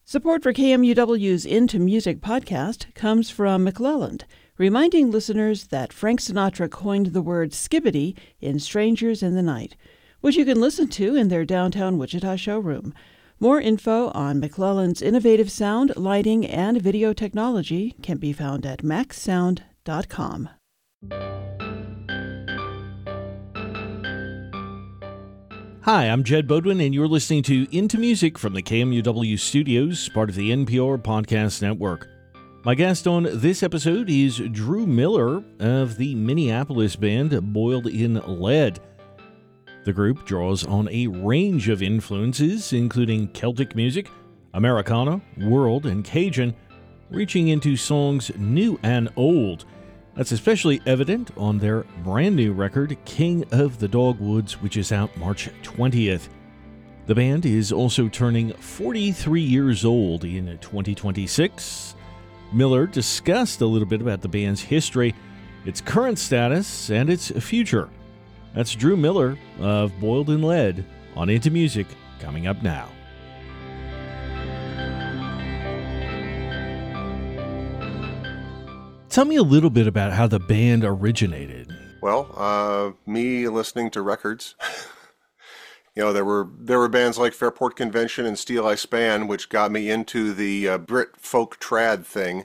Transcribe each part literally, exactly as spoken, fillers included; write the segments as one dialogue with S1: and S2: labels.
S1: Support for K M U W's Into Music podcast comes from McClelland, reminding listeners that Frank Sinatra coined the word skibbity in Strangers in the Night, which you can listen to in their downtown Wichita showroom. More info on McClelland's innovative sound, lighting, and video technology can be found at max sound dot com.
S2: Hi, I'm Jed Bodwin, and you're listening to Into Music from the K M U W studios, part of the N P R Podcast Network. My guest on this episode is Drew Miller of the Minneapolis band Boiled in Lead. The group draws on a range of influences, including Celtic music, Americana, world, and Cajun, reaching into songs new and old. That's especially evident on their brand new record, King of the Dogwoods, which is out March twentieth. The band is also turning forty-three years old in twenty twenty-six. Miller discussed a little bit about the band's history, its current status, and its future. That's Drew Miller of Boiled in Lead on Into Music, coming up now. Tell me a little bit about how the band originated.
S3: Well, uh, me listening to records. You know, there were there were bands like Fairport Convention and Steel Eye Span, which got me into the uh, Brit folk trad thing.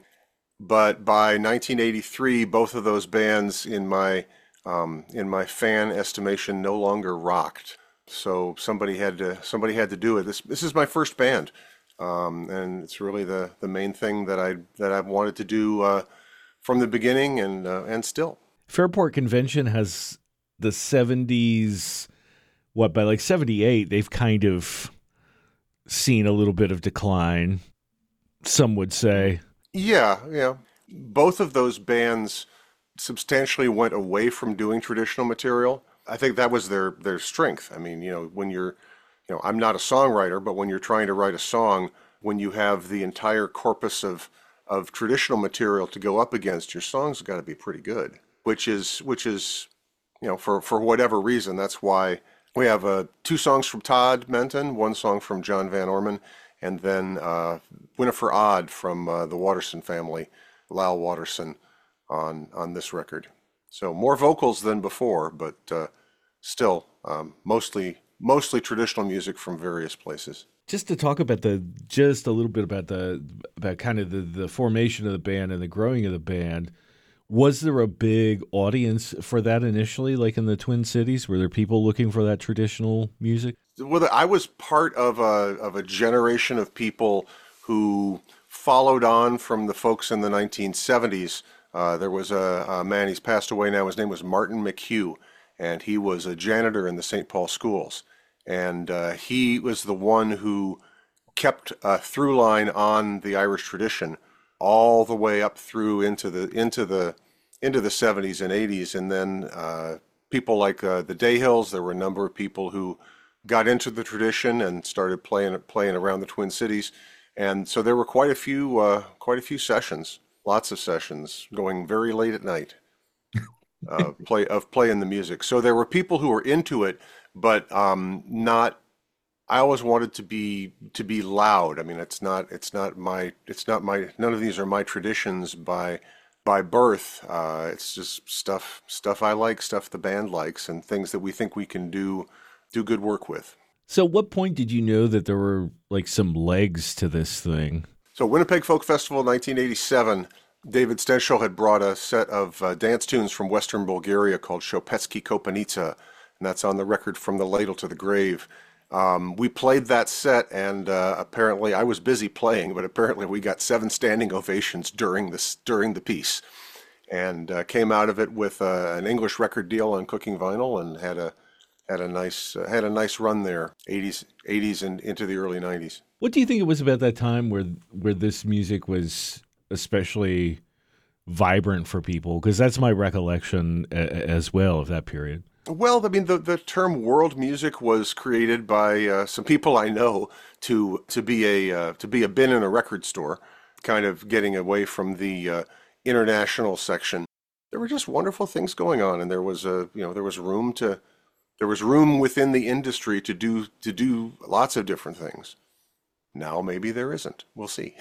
S3: But by nineteen eighty-three, both of those bands, in my um, in my fan estimation, no longer rocked. So somebody had to somebody had to do it. This this is my first band, um, and it's really the, the main thing that I that I've wanted to do uh, from the beginning, and uh, and still.
S2: Fairport Convention has the seventies. What, by like seventy-eight, they've kind of seen a little bit of decline, some would say.
S3: Yeah, yeah. Both of those bands substantially went away from doing traditional material. I think that was their, their strength. I mean, you know, when you're, you know, I'm not a songwriter, but when you're trying to write a song, when you have the entire corpus of, of traditional material to go up against, your song's got to be pretty good, which is, which is, you know, for, for whatever reason, that's why we have uh, two songs from Todd Menton, one song from John Van Orman, and then uh, Winifred Odd from uh, the Watterson family, Lal Watterson, on on this record. So more vocals than before, but uh, still um, mostly mostly traditional music from various places.
S2: Just to talk about the just a little bit about the about kind of the, the formation of the band and the growing of the band. Was there a big audience for that initially, like in the Twin Cities? Were there people looking for that traditional music?
S3: Well, I was part of a of a generation of people who followed on from the folks in the nineteen seventies. Uh, there was a, a man, he's passed away now, his name was Martin McHugh, and he was a janitor in the Saint Paul schools. And uh, he was the one who kept a through line on the Irish tradition all the way up through into the into the into the seventies and eighties, and then uh, people like uh, the Dayhills. There were a number of people who got into the tradition and started playing playing around the Twin Cities, and so there were quite a few uh, quite a few sessions, lots of sessions going very late at night, uh, play of playing the music. So there were people who were into it, but um, not. I always wanted to be to be loud. I mean, it's not it's not my it's not my none of these are my traditions by by birth. Uh, it's just stuff stuff I like, stuff the band likes, and things that we think we can do do good work with.
S2: So, at what point did you know that there were like some legs to this thing?
S3: So, Winnipeg Folk Festival, nineteen eighty-seven. David Stenshall had brought a set of uh, dance tunes from Western Bulgaria called Chopetsky Kopanica, and that's on the record From the Ladle to the Grave. Um, we played that set, and uh, apparently I was busy playing, but apparently we got seven standing ovations during this during the piece, and uh, came out of it with uh, an English record deal on Cooking Vinyl, and had a had a nice uh, had a nice run there, eighties eighties and into the early nineties.
S2: What do you think it was about that time where where this music was especially vibrant for people? Because that's my recollection a, as well of that period.
S3: Well, I mean, the, the term world music was created by uh, some people I know to to be a uh, to be a bin in a record store, kind of getting away from the uh, international section. There were just wonderful things going on, and there was a you know there was room to there was room within the industry to do to do lots of different things. Now maybe there isn't. We'll see.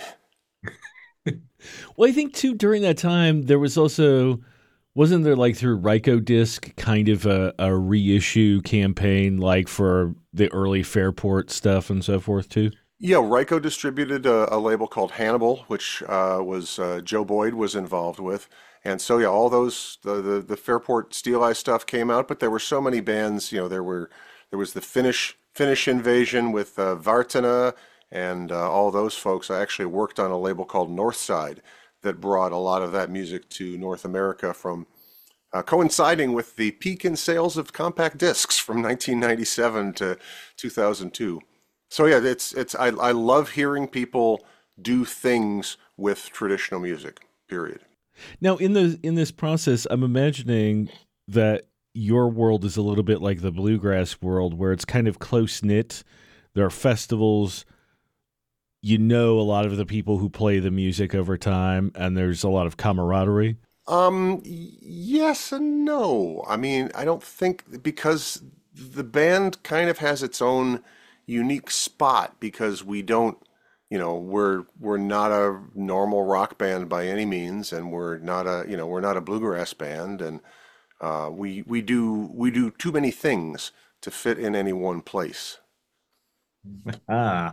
S2: Well, I think too during that time there was also wasn't there like through Rykodisc kind of a, a reissue campaign like for the early Fairport stuff and so forth too?
S3: Yeah, Ryko distributed a, a label called Hannibal, which uh, was uh, Joe Boyd was involved with, and so yeah, all those the, the the Fairport Steel Eye stuff came out, but there were so many bands. You know, there were there was the Finnish Finnish Invasion with uh, Vartana and uh, all those folks. I actually worked on a label called Northside that brought a lot of that music to North America from uh, coinciding with the peak in sales of compact discs from nineteen ninety-seven to two thousand two. So yeah, it's it's I I love hearing people do things with traditional music. Period.
S2: Now, in the in this process, I'm imagining that your world is a little bit like the bluegrass world, where it's kind of close knit. There are festivals. You know a lot of the people who play the music over time, and there's a lot of camaraderie.
S3: Um, yes and no. I mean, I don't think because the band kind of has its own unique spot because we don't, you know, we're we're not a normal rock band by any means, and we're not a, you know, we're not a bluegrass band, and uh, we we do we do too many things to fit in any one place.
S2: Ah,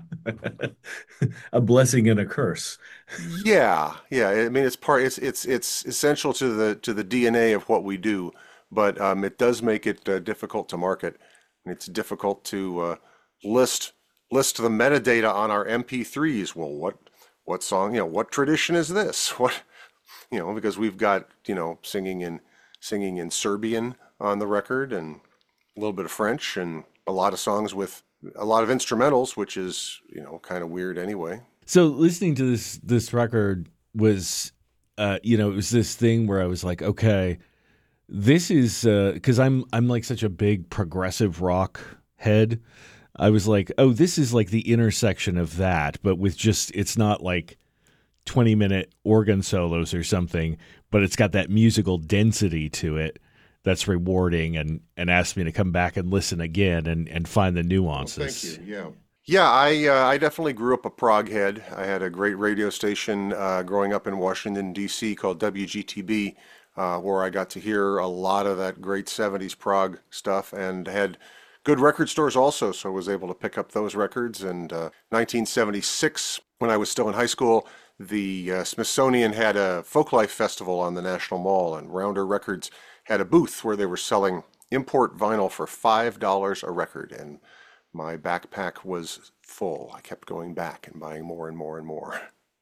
S2: a blessing and a curse.
S3: Yeah, yeah. I mean, it's part. It's it's it's essential to the to the D N A of what we do, but um, it does make it uh, difficult to market, and it's difficult to uh, list list the metadata on our M P threes. Well, what what song? You know, what tradition is this? What you know, because we've got you know singing in singing in Serbian on the record, and a little bit of French, and a lot of songs with a lot of instrumentals, which is you know kind of weird anyway.
S2: So listening to this this record was, uh, you know, it was this thing where I was like, okay, this is because uh, I'm I'm like such a big progressive rock head. I was like, oh, this is like the intersection of that, but with just it's not like twenty minute organ solos or something, but it's got that musical density to it that's rewarding and and asked me to come back and listen again and and find the nuances.
S3: Well, thank you. Yeah. Yeah, I uh, I definitely grew up a prog head. I had a great radio station uh, growing up in Washington, D C called W G T B, uh, where I got to hear a lot of that great seventies prog stuff and had good record stores also, so I was able to pick up those records. And uh, nineteen seventy-six, when I was still in high school, the uh, Smithsonian had a Folklife Festival on the National Mall, and Rounder Records had a booth where they were selling import vinyl for five dollars a record. And my backpack was full. I kept going back and buying more and more and more.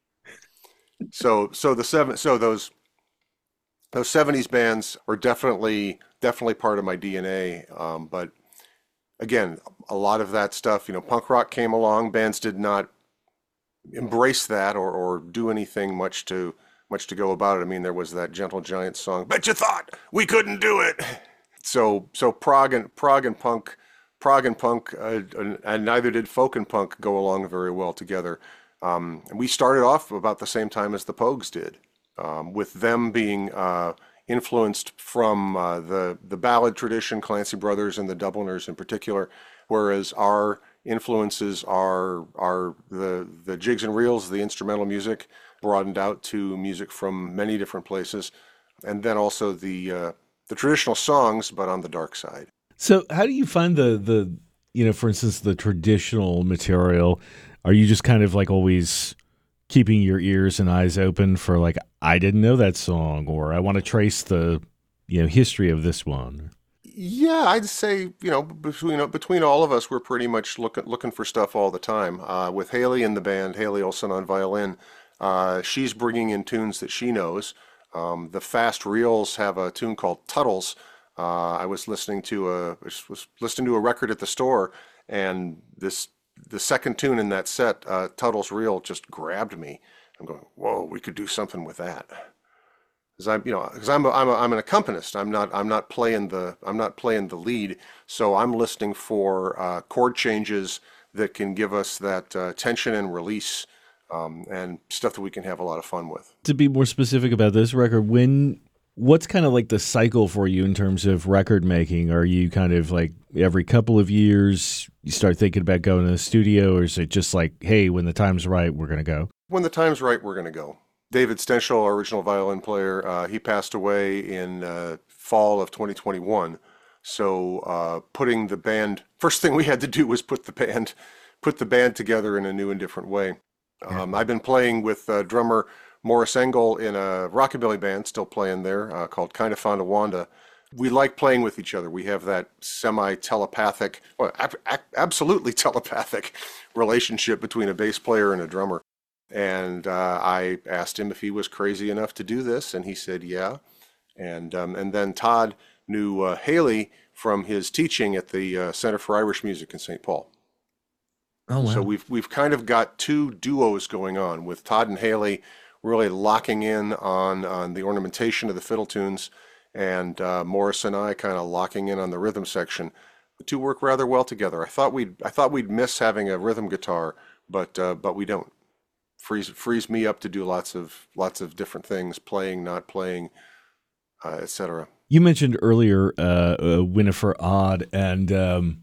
S3: So, so the seven, so those those seventies bands were definitely definitely part of my D N A. Um, but again, a lot of that stuff, you know, punk rock came along. Bands did not embrace that or or do anything much to much to go about it. I mean, there was that Gentle Giant song, "Bet You Thought We Couldn't Do It." So, so prog and prog and punk. Prog and punk, uh, and neither did folk and punk go along very well together. Um, and we started off about the same time as the Pogues did, um, with them being uh, influenced from uh, the the ballad tradition, Clancy Brothers and the Dubliners in particular, whereas our influences are are the the jigs and reels, the instrumental music, broadened out to music from many different places, and then also the uh, the traditional songs, but on the dark side.
S2: So how do you find the, the, you know, for instance, the traditional material? Are you just kind of like always keeping your ears and eyes open for like, I didn't know that song, or I want to trace the, you know, history of this one?
S3: Yeah, I'd say, you know, between, you know, between all of us, we're pretty much looking looking for stuff all the time. Uh, with Haley in the band, Haley Olson on violin, uh, she's bringing in tunes that she knows. Um, the Fast Reels have a tune called Tuttles. Uh, I was listening to a was listening to a record at the store, and this the second tune in that set, uh, Tuttle's Reel, just grabbed me. I'm going, whoa, we could do something with that. Because I'm, you know, because I'm a, I'm a, I'm an accompanist. I'm not I'm not playing the I'm not playing the lead. So I'm listening for uh, chord changes that can give us that uh, tension and release, um, and stuff that we can have a lot of fun with.
S2: To be more specific about this record, when What's kind of like the cycle for you in terms of record making? Are you kind of like every couple of years you start thinking about going to the studio, or is it just like, hey, when the time's right, we're going to go?
S3: When the time's right, we're going to go. David Stenchel, our original violin player, uh, he passed away in uh, fall of twenty twenty-one. So uh, putting the band, first thing we had to do was put the band, put the band together in a new and different way. Um, I've been playing with uh, drummer Morris Engel in a rockabilly band, still playing there, uh, called Kinda Fonda Wanda. We like playing with each other. We have that semi-telepathic, well, ab- ab- absolutely telepathic relationship between a bass player and a drummer. And uh, I asked him if he was crazy enough to do this, and he said, yeah. And um, and then Todd knew uh, Haley from his teaching at the uh, Center for Irish Music in Saint Paul.
S2: Oh, wow.
S3: So we've we've kind of got two duos going on with Todd and Haley really locking in on, on the ornamentation of the fiddle tunes, and uh, Morris and I kind of locking in on the rhythm section. The two work rather well together. I thought we'd I thought we'd miss having a rhythm guitar, but uh, but we don't. Frees frees me up to do lots of lots of different things, playing, not playing, uh, et cetera.
S2: You mentioned earlier uh, uh, Winifred Odd, and um,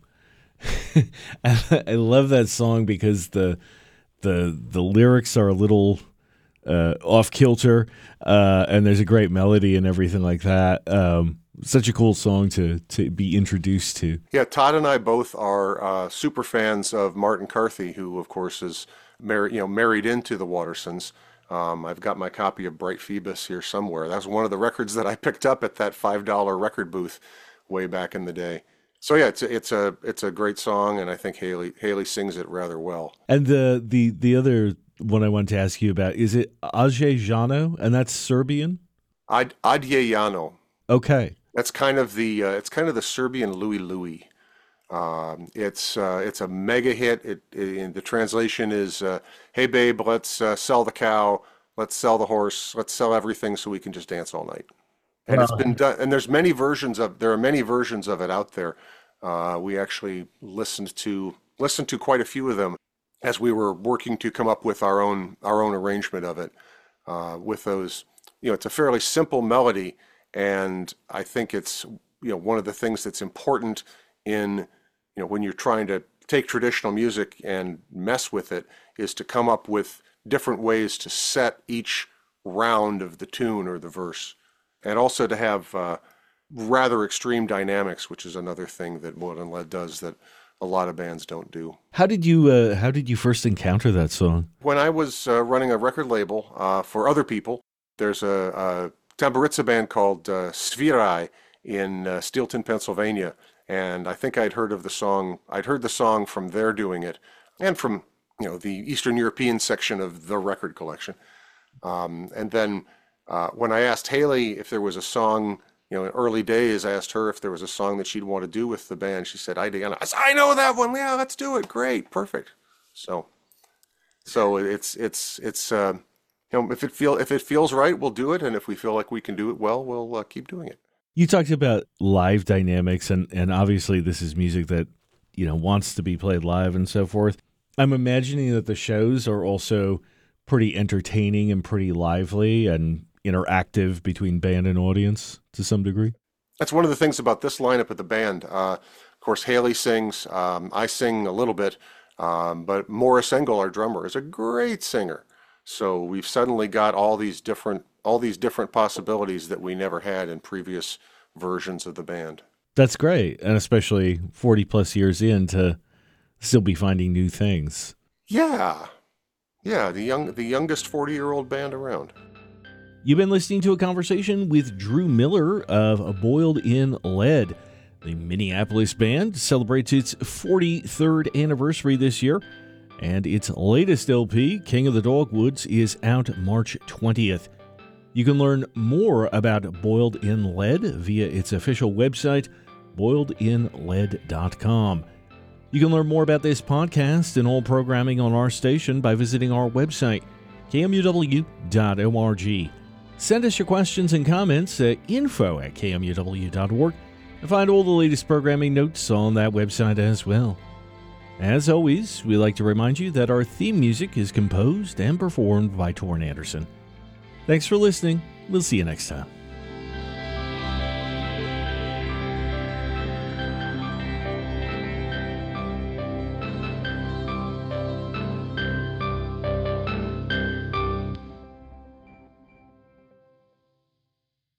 S2: I love that song because the the the lyrics are a little uh, off kilter, uh, and there's a great melody and everything like that. Um, such a cool song to to be introduced to.
S3: Yeah, Todd and I both are uh, super fans of Martin Carthy, who of course is married, you know, married into the Wattersons. Um, I've got my copy of Bright Phoebus here somewhere. That was one of the records that I picked up at that five dollar record booth way back in the day. So yeah, it's a, it's a it's a great song, and I think Haley Haley sings it rather well.
S2: And the the the other one I wanted to ask you about, is it Adje Jano, and that's Serbian?
S3: Ad, Adje Jano.
S2: Okay,
S3: that's kind of the uh, it's kind of the Serbian Louie Louie. Um, it's uh, it's a mega hit. It, it the translation is, uh, "Hey babe, let's uh, sell the cow, let's sell the horse, let's sell everything so we can just dance all night." And wow. It's been done. And there's many versions of there are many versions of it out there. Uh, we actually listened to listened to quite a few of them as we were working to come up with our own our own arrangement of it. Uh, with those, you know, it's a fairly simple melody, and I think it's, you know, one of the things that's important in, you know, when you're trying to take traditional music and mess with it, is to come up with different ways to set each round of the tune or the verse, and also to have uh, rather extreme dynamics, which is another thing that Boiled in Lead does that a lot of bands don't do.
S2: How did you uh, how did you first encounter that song?
S3: When I was uh, running a record label uh, for other people, there's a, a Tamburitsa band called uh, Svirai in uh, Steelton, Pennsylvania. And I think I'd heard of the song, I'd heard the song from their doing it, and from, you know, the Eastern European section of the record collection. Um, and then uh, when I asked Haley if there was a song, you know, in early days, I asked her if there was a song that she'd want to do with the band. She said, I did. I said, I know that one. Yeah, let's do it. Great. Perfect. So, so it's, it's, it's, uh, you know, if it feel, if it feels right, we'll do it. And if we feel like we can do it well, we'll uh, keep doing it.
S2: You talked about live dynamics, and, and obviously this is music that, you know, wants to be played live and so forth. I'm imagining that the shows are also pretty entertaining and pretty lively and interactive between band and audience to some degree.
S3: That's one of the things about this lineup of the band. Uh, of course, Haley sings, um, I sing a little bit, um, but Morris Engel, our drummer, is a great singer. So we've suddenly got all these different all these different possibilities that we never had in previous versions of the band.
S2: That's great, and especially forty plus years in to still be finding new things.
S3: Yeah, yeah, the young the youngest forty year old band around.
S2: You've been listening to a conversation with Drew Miller of Boiled in Lead. The Minneapolis band celebrates its forty-third anniversary this year, and its latest L P, King of the Dogwoods, is out March twentieth. You can learn more about Boiled in Lead via its official website, boiled in lead dot com. You can learn more about this podcast and all programming on our station by visiting our website, k m u w dot org. Send us your questions and comments at info at k m u w dot org, and find all the latest programming notes on that website as well. As always, we like to remind you that our theme music is composed and performed by Torrin Anderson. Thanks for listening. We'll see you next time.